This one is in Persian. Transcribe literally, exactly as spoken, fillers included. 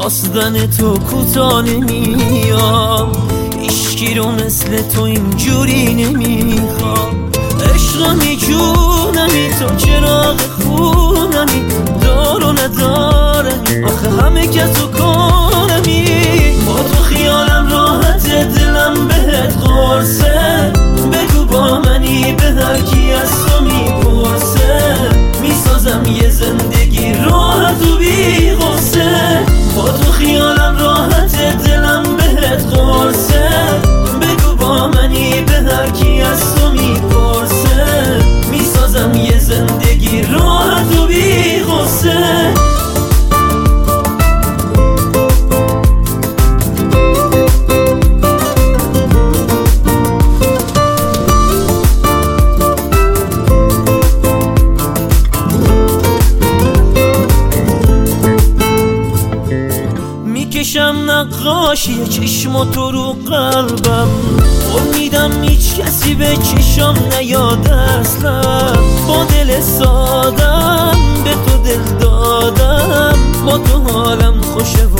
خواستن تو کوتاه نمیام، هیچکی رو مثل تو اینجوری نمیخوام. عشقمی جونمی تو چراغ خونمی، دار و ندارمی آخه همه که تو کارمی. با تو خیالم راحته دلم بهت قرصه، بگو با منی به هر کی از تو میپرسه. میسازم یه زندگی راحت و بی غصه، با تو خیالم راحته دلم بهت قرصه، بگو با منی به هر کی از تو میپرسه. میسازم یه زندگی راحت و بی غصه. میکشم نقاشی چشم تو رو قلبم، امیدم هیچ کسی به چشم نیاد اصلا. با دل سادم به تو دل دادم، با تو حالم خوشه و